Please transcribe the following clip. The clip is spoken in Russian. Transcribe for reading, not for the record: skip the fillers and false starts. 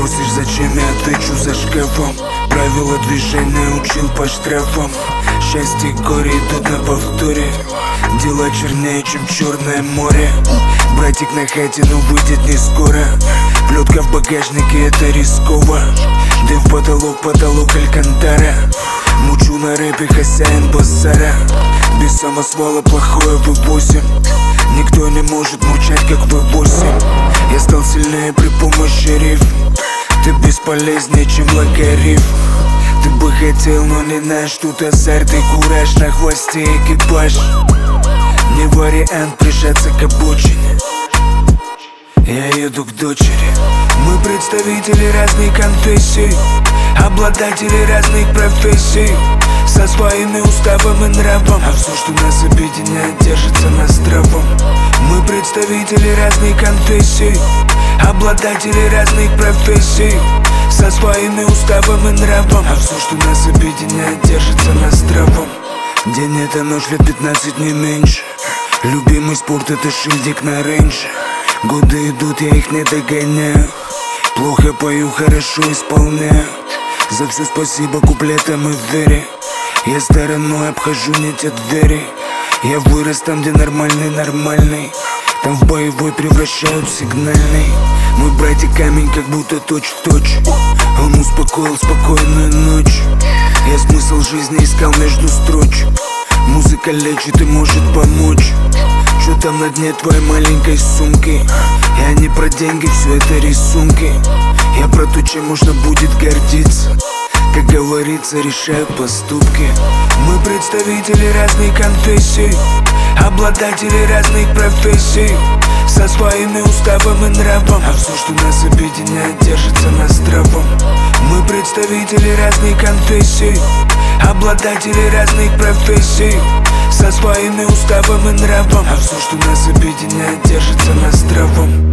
Спросишь, зачем, я отвечу: за шкафом. Правила движения учил по штрафам. Счастье и горе идут на повторе. Дела чернее, чем Черное море. Братик на хате, но выйдет не скоро. Плетка в багажнике, это рисково. Дым в потолок, потолок алькантара. Мучу на рэпе, хозяин базара. Без самосвала плохое вывозим. Никто не может мурчать, как V8. Я стал сильнее при помощи рифм. Ты бесполезнее, чем логарифм. Ты бы хотел, но не знаешь, тут азарт и кураж. На хвосте экипаж. Не вариант прижаться к обочине. Я еду к дочери. Мы представители разных конфессий, обладатели разных профессий, со своими уставом и нравом. А все, что нас объединяет, держится на здравом. Мы представители разных конфессий, обладатели разных профессий, со своими уставом и нравом. А все, что нас объединяет, держится на здравом. День это ночь, лет 15, не меньше. Любимый спорт это шильдик на рейнже. Годы идут, я их не догоняю. Плохо пою, хорошо исполняю. За все спасибо куплетам и вере. Я стороной обхожу не те двери. Я вырос там, где нормальный. Там в боевой превращают в сигнальный. Мой братик камень, как будто точь-в-точь. Он успокоил спокойную ночь. Я смысл жизни искал между строчек. Музыка лечит и может помочь. Что там на дне твоей маленькой сумки? Я не про деньги, все это рисунки. Я про то, чем можно будет гордиться. Как говорится, решают поступки. Мы представители разных конфессий, обладатели разных профессий, со своими уставом и нравом. А все, что нас объединяет, держится на здравом. Мы представители разных конфессий, обладатели разных профессий, со своими уставом и нравом. А все, что нас объединяет, держится на здравом.